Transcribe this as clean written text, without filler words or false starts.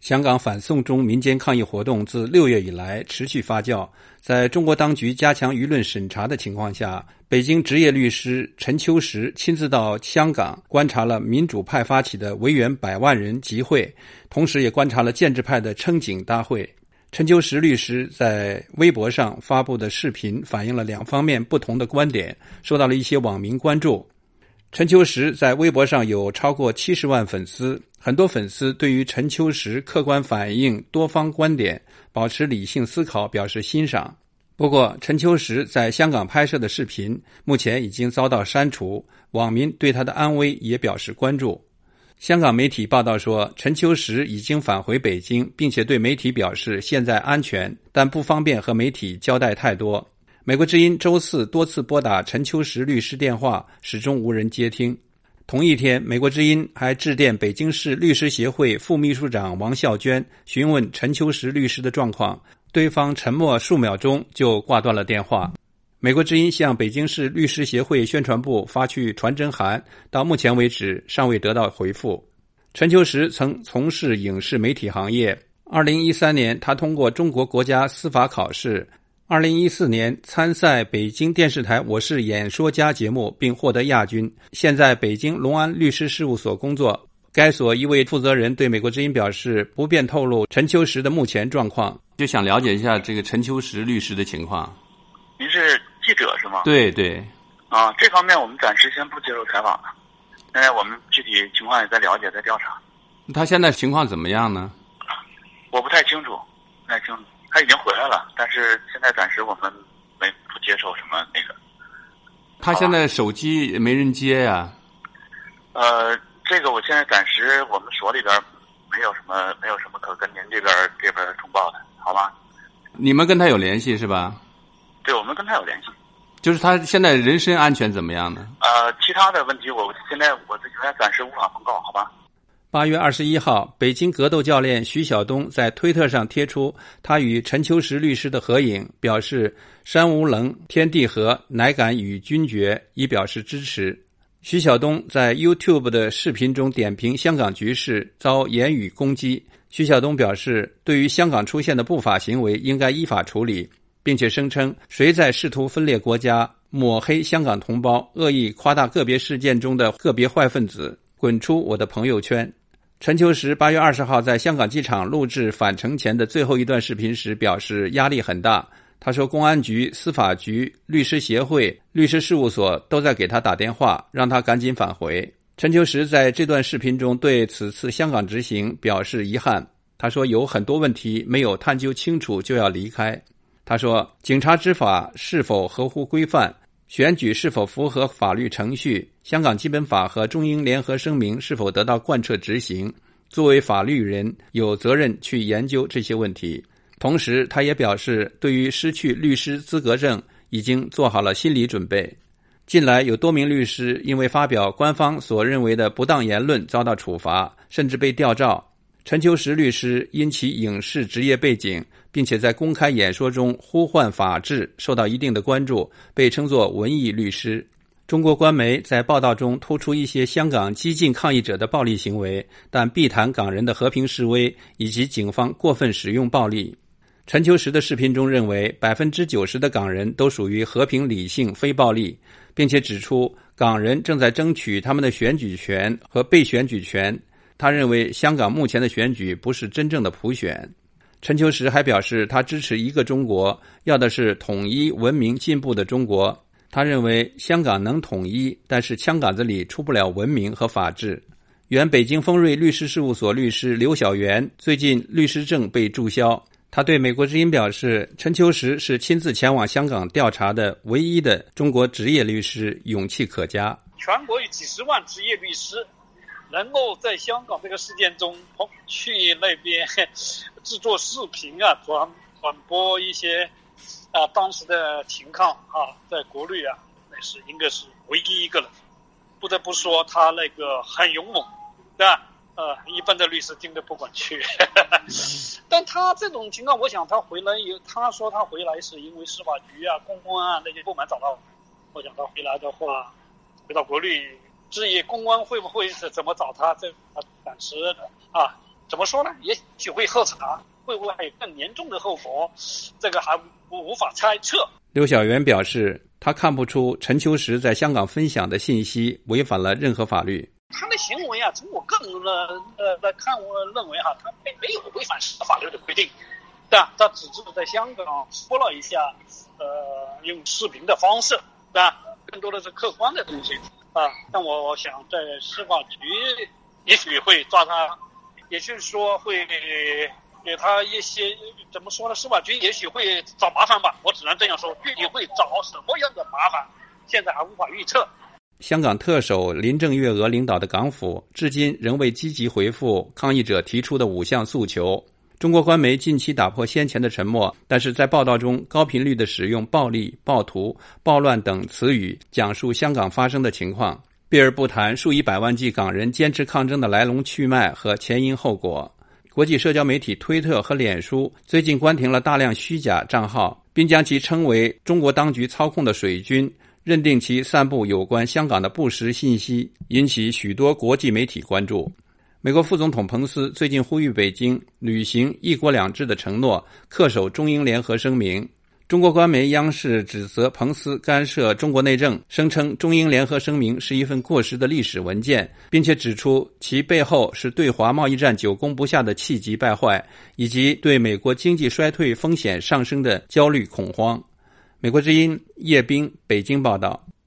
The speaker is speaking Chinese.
香港反送中民间抗议活动自6月以来持续发酵，在中国当局加强舆论审查的情况下，北京执业律师陈秋实亲自到香港观察了民主派发起的维园100万人集会，同时也观察了建制派的撑警大会。陈秋实律师在微博上发布的视频反映了两方面不同的观点，受到了一些网民关注。陈秋实在微博上有超过70万粉丝，很多粉丝对于陈秋实客观反映多方观点，保持理性思考表示欣赏。不过，陈秋实在香港拍摄的视频目前已经遭到删除，网民对他的安危也表示关注。香港媒体报道说，陈秋实已经返回北京，并且对媒体表示现在安全，但不方便和媒体交代太多。美国之音周四多次拨打陈秋实律师电话，始终无人接听。同一天，美国之音还致电北京市律师协会副秘书长王孝娟，询问陈秋实律师的状况，对方沉默数秒钟就挂断了电话。美国之音向北京市律师协会宣传部发去传真函，到目前为止尚未得到回复。陈秋实曾从事影视媒体行业，2013年他通过中国国家司法考试，2014年参赛北京电视台《我是演说家》节目并获得亚军，现在北京隆安律师事务所工作。该所一位负责人对美国之音表示不便透露陈秋实的目前状况，就想了解一下这个陈秋实律师的情况。 您是记者是吗？ 对对。 这方面我们暂时先不接受采访了，现在我们具体情况也在了解，在调查。 他现在情况怎么样呢？ 我不太清楚，他已经回来了，但是现在暂时我们不接受什么那个。 他现在手机没人接呀。 这个我现在暂时我们所里边没有什么可跟您这边通报的，好吗？ 你们跟他有联系是吧？ 对，我们跟他有联系。 就是他现在人身安全怎么样呢？ 其他的问题我现在暂时无法奉告，好吧 ？8月21号，北京格斗教练徐晓东在推特上贴出他与陈秋实律师的合影，表示山无棱，天地合，乃敢与君绝，以表示支持。徐晓东在 YouTube 的视频中点评香港局势，遭言语攻击。徐晓东表示，对于香港出现的不法行为应该依法处理，并且声称谁在试图分裂国家、抹黑香港同胞、恶意夸大个别事件中的个别坏分子，滚出我的朋友圈。陈秋实8月20号在香港机场录制返程前的最后一段视频时表示压力很大。他说公安局、司法局、律师协会、律师事务所都在给他打电话，让他赶紧返回。陈秋实在这段视频中对此次香港执行表示遗憾。他说有很多问题没有探究清楚就要离开。他说警察执法是否合乎规范，选举是否符合法律程序，香港基本法和中英联合声明是否得到贯彻执行，作为法律人有责任去研究这些问题。同时他也表示对于失去律师资格证已经做好了心理准备。近来有多名律师因为发表官方所认为的不当言论遭到处罚，甚至被吊照。陈秋实律师因其影视职业背景，并且在公开演说中呼唤法治，受到一定的关注，被称作文艺律师。中国官媒在报道中突出一些香港激进抗议者的暴力行为，但避谈港人的和平示威以及警方过分使用暴力。陈秋实的视频中认为 90% 的港人都属于和平理性非暴力，并且指出港人正在争取他们的选举权和被选举权。他认为香港目前的选举不是真正的普选。陈秋实还表示他支持一个中国，要的是统一、文明、进步的中国。他认为香港能统一，但是枪杆子里出不了文明和法治。原北京丰瑞律师事务所律师刘晓元最近律师证被注销。他对美国之音表示，陈秋实是亲自前往香港调查的唯一的中国职业律师，勇气可嘉。 全国有几十万职业律师能够在香港这个事件中去那边制作视频转播一些当时的情况在国内应该是唯一一个人。不得不说他那个很勇猛，对吧？一般的律师听都不敢去。但他这种情况，我想他回来他说他回来是因为司法局公安那些部门找到。我想他回来的话，回到国内，至于公安会不会是怎么找他，这暂时怎么说呢？也许会喝茶，会不会还有更严重的后果？这个还无法猜测。 刘晓元表示，他看不出陈秋实在香港分享的信息违反了任何法律。 他的行为啊，从我个人来看，我认为他并没有违反法律的规定，对吧？他只是在香港说了一下，用视频的方式，对吧？更多的是客观的东西啊。但我想在司法局也许会抓他，也就是说会给他一些怎么说呢？司法局也许会找麻烦吧，我只能这样说。具体会找什么样的麻烦，现在还无法预测。 香港特首林郑月娥领导的港府至今仍未积极回复抗议者提出的5项诉求。中国官媒近期打破先前的沉默，但是在报道中高频率地使用暴力、暴徒、暴乱等词语讲述香港发生的情况，避而不谈数以百万计港人坚持抗争的来龙去脉和前因后果。国际社交媒体推特和脸书最近关停了大量虚假账号，并将其称为中国当局操控的水军，认定其散布有关香港的不实信息，引起许多国际媒体关注。美国副总统彭斯最近呼吁北京履行一国两制的承诺，恪守中英联合声明。中国官媒央视指责彭斯干涉中国内政，声称中英联合声明是一份过时的历史文件，并且指出其背后是对华贸易战久攻不下的气急败坏，以及对美国经济衰退风险上升的焦虑恐慌。美国之音叶冰北京报道。